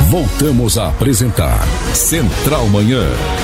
Voltamos a apresentar Central Manhã.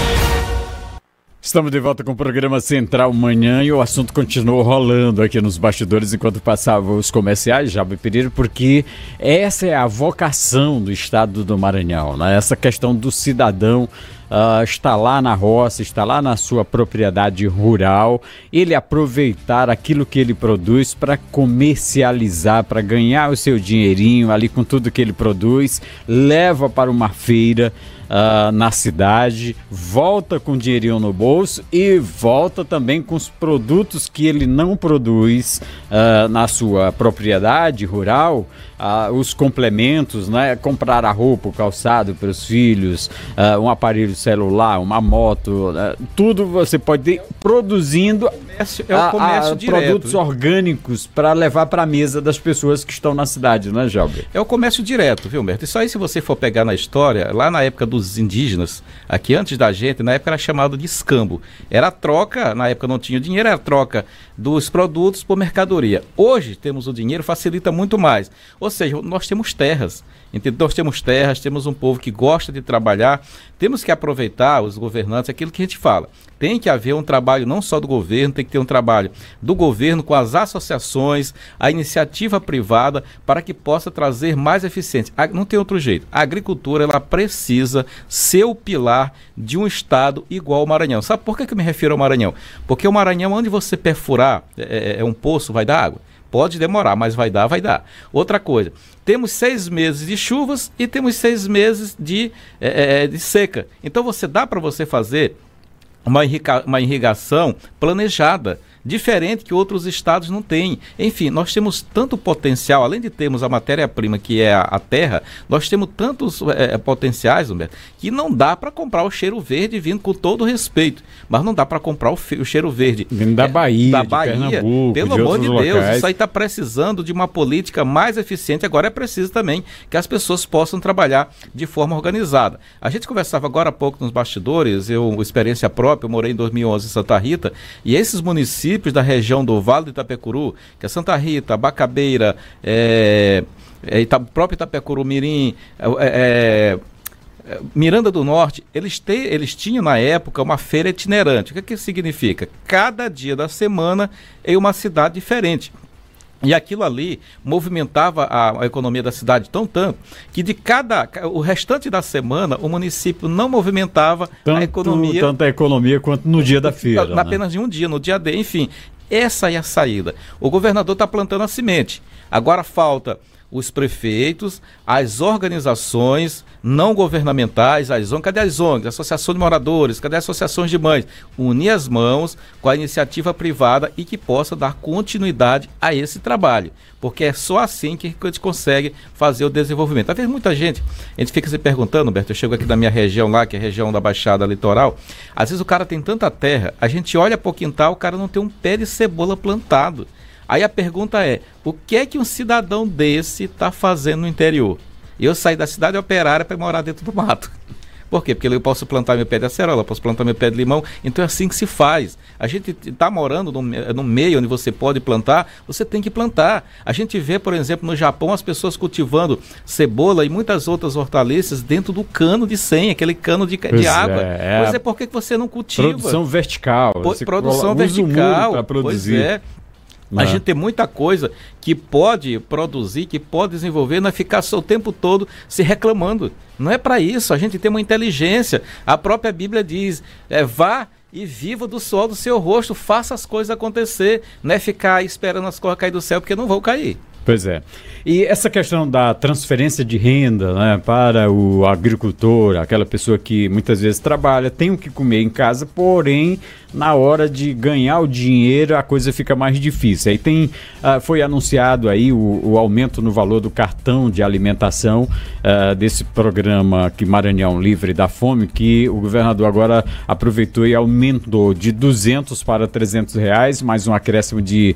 Estamos de volta com o programa Central Manhã e o assunto continuou rolando aqui nos bastidores enquanto passavam os comerciais, Jalber Pereira, porque essa é a vocação do estado do Maranhão, né? Essa questão do cidadão está lá na roça, está lá na sua propriedade rural, ele aproveitar aquilo que ele produz para comercializar, para ganhar o seu dinheirinho ali com tudo que ele produz, leva para uma feira na cidade, volta com dinheirinho no bolso e volta também com os produtos que ele não produz na sua propriedade rural, os complementos, né? Comprar a roupa, o calçado para os filhos, um aparelho celular, uma moto, tudo você pode ir produzindo produtos orgânicos para levar para a mesa das pessoas que estão na cidade, né, Jalber? É o comércio direto, viu, Humberto? Isso aí, se você for pegar na história, lá na época dos indígenas, aqui antes da gente, na época era chamado de escambo. Era a troca, na época não tinha dinheiro, era a troca dos produtos por mercadoria. Hoje temos o dinheiro, facilita muito mais. Ou seja, nós temos terras, entendeu? Nós temos terras, temos um povo que gosta de trabalhar, temos que aproveitar os governantes, aquilo que a gente fala. Tem que haver um trabalho não só do governo, tem que ter um trabalho do governo com as associações, a iniciativa privada, para que possa trazer mais eficiência. Não tem outro jeito. A agricultura, ela precisa ser o pilar de um estado igual ao Maranhão. Sabe por que eu me refiro ao Maranhão? Porque o Maranhão, onde você perfurar um poço, vai dar água. Pode demorar, mas vai dar, vai dar. Outra coisa, temos 6 meses de chuvas e temos 6 meses de seca. Então dá para você fazer uma irrigação planejada, diferente que outros estados não têm. Enfim, nós temos tanto potencial, além de termos a matéria-prima que é a terra, nós temos tantos potenciais, Humberto, que não dá para comprar o cheiro verde vindo com todo respeito, mas não dá para comprar o cheiro verde vindo da Bahia, de Pernambuco, pelo amor de Deus, isso aí está precisando de uma política mais eficiente. Agora é preciso também que as pessoas possam trabalhar de forma organizada. A gente conversava agora há pouco nos bastidores, experiência própria, eu morei em 2011 em Santa Rita, e esses municípios da região do Vale do Itapecuru, que é Santa Rita, Bacabeira, próprio Itapecuru, Mirim, Miranda do Norte, eles tinham na época uma feira itinerante. O que significa? Cada dia da semana em uma cidade diferente. E aquilo ali movimentava a economia da cidade tanto que o restante da semana o município não movimentava a economia. Tanto a economia quanto no dia da feira. Apenas em um dia, no dia D. Enfim, essa é a saída. O governador está plantando a semente. Agora falta os prefeitos, as organizações não governamentais, cadê as ONGs, Associação de Moradores, cadê as associações de mães? Unir as mãos com a iniciativa privada e que possa dar continuidade a esse trabalho, porque é só assim que a gente consegue fazer o desenvolvimento. Às vezes a gente fica se perguntando, Humberto, eu chego aqui da minha região lá, que é a região da Baixada Litoral, às vezes o cara tem tanta terra, a gente olha para o quintal, o cara não tem um pé de cebola plantado. Aí a pergunta é, o que é que um cidadão desse está fazendo no interior? Eu saí da cidade operária para morar dentro do mato. Por quê? Porque eu posso plantar meu pé de acerola, posso plantar meu pé de limão, então é assim que se faz. A gente está morando no meio onde você pode plantar, você tem que plantar. A gente vê, por exemplo, no Japão, as pessoas cultivando cebola e muitas outras hortaliças dentro do cano de 100, aquele cano de água. Pois é, por que você não cultiva? Produção vertical. Produção vertical, para produzir. Pois é. A gente tem muita coisa que pode produzir, que pode desenvolver, não é ficar só o tempo todo se reclamando. Não é para isso, a gente tem uma inteligência. A própria Bíblia diz, vá e viva do suor do seu rosto, faça as coisas acontecer. Não é ficar esperando as coisas cair do céu, porque não vão cair. Pois é. E essa questão da transferência de renda, né, para o agricultor, aquela pessoa que muitas vezes trabalha, tem o que comer em casa, porém, na hora de ganhar o dinheiro, a coisa fica mais difícil. Aí foi anunciado aí o aumento no valor do cartão de alimentação desse programa que Maranhão Livre da Fome, que o governador agora aproveitou e aumentou de R$200 para R$300, mais um acréscimo de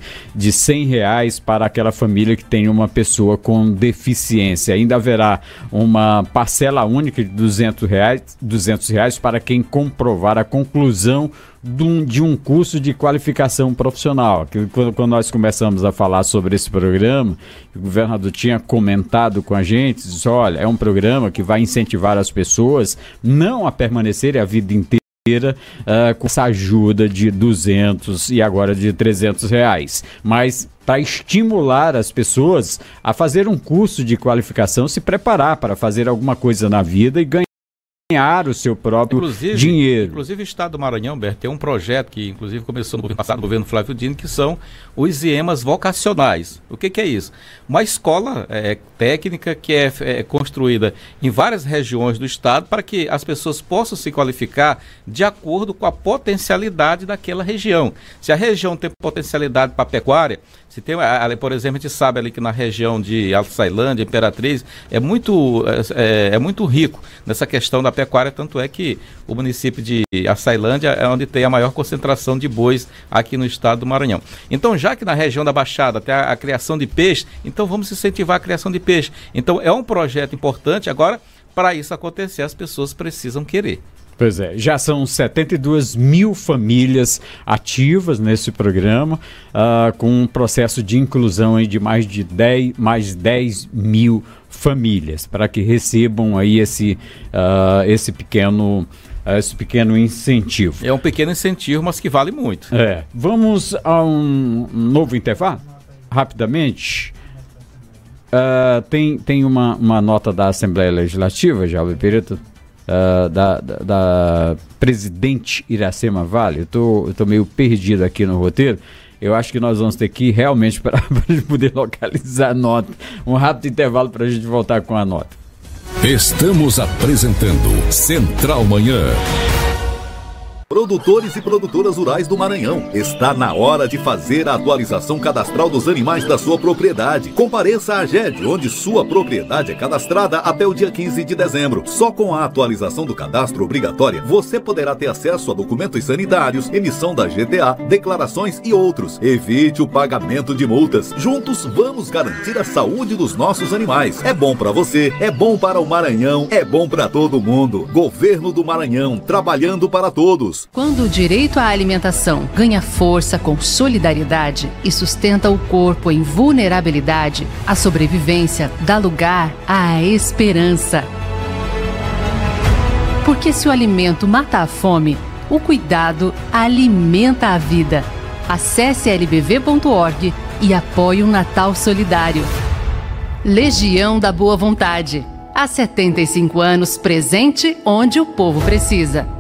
R$100 para aquela família que tem uma pessoa com deficiência. Ainda haverá uma parcela única de R$200 para quem comprovar a conclusão de um curso de qualificação profissional. Quando nós começamos a falar sobre esse programa, o governador tinha comentado com a gente, disse, olha, é um programa que vai incentivar as pessoas não a permanecerem a vida inteira com essa ajuda de 200 e agora de 300 reais, mas para estimular as pessoas a fazer um curso de qualificação, se preparar para fazer alguma coisa na vida e ganhar o seu próprio dinheiro. Inclusive o Estado do Maranhão, Berto, tem um projeto que inclusive começou no governo passado, no governo Flávio Dino, que são os IEMAs vocacionais. O que é isso? Uma escola técnica que é construída em várias regiões do Estado para que as pessoas possam se qualificar de acordo com a potencialidade daquela região. Se a região tem potencialidade para a pecuária, se tem, por exemplo, a gente sabe ali que na região de Açailândia, Imperatriz, é muito rico nessa questão da pecuária, tanto é que o município de Açailândia é onde tem a maior concentração de bois aqui no estado do Maranhão. Então, já que na região da Baixada tem a criação de peixe, então vamos incentivar a criação de peixe. Então, é um projeto importante. Agora, para isso acontecer, as pessoas precisam querer. Pois é, já são 72 mil famílias ativas nesse programa, com um processo de inclusão aí de mais de 10 mil famílias, para que recebam aí esse pequeno incentivo. É um pequeno incentivo, mas que vale muito. Vamos a um novo intervalo, rapidamente. Tem uma nota da Assembleia Legislativa, Jalber Pereira, da presidente Iracema Vale. Eu tô meio perdido aqui no roteiro. Eu acho que nós vamos ter que ir realmente para a gente poder localizar a nota. Um rápido intervalo para a gente voltar com a nota. Estamos apresentando Central Manhã. Produtores e produtoras rurais do Maranhão, está na hora de fazer a atualização cadastral dos animais da sua propriedade. Compareça à AGED, onde sua propriedade é cadastrada até o dia 15 de dezembro. Só com a atualização do cadastro obrigatória, você poderá ter acesso a documentos sanitários, emissão da GTA, declarações e outros. Evite o pagamento de multas. Juntos vamos garantir a saúde dos nossos animais. É bom para você, é bom para o Maranhão, é bom para todo mundo. Governo do Maranhão, trabalhando para todos. Quando o direito à alimentação ganha força com solidariedade e sustenta o corpo em vulnerabilidade, a sobrevivência dá lugar à esperança. Porque se o alimento mata a fome, o cuidado alimenta a vida. Acesse lbv.org e apoie o Natal Solidário. Legião da Boa Vontade. Há 75 anos presente onde o povo precisa.